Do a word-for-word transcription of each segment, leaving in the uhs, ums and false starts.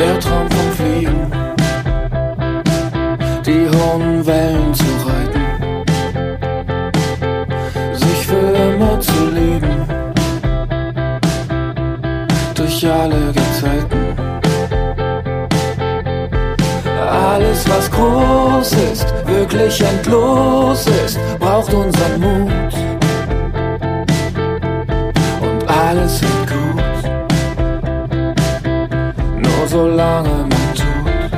Der Traum vom Fliegen, die hohen Wellen zu reiten, sich für immer zu lieben, durch alle Gezeiten. Alles, was groß ist, wirklich endlos ist, braucht unseren Mut. Und alles wird gut, nur solange man tut.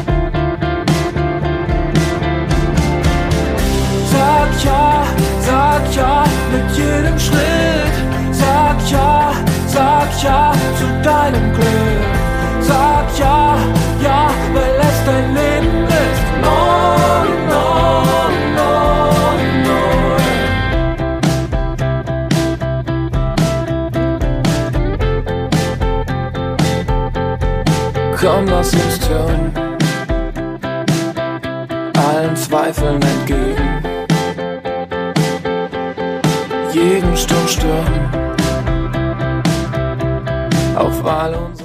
Sag ja, sag ja mit jedem Schritt. Sag ja, sag ja zu deinem Glück. Sag ja, ja, weil es dein Leben ist. No, no, no, no. Komm, lass uns tun, allen Zweifeln entgegen, jeden Sturm stürmen, auf all unsere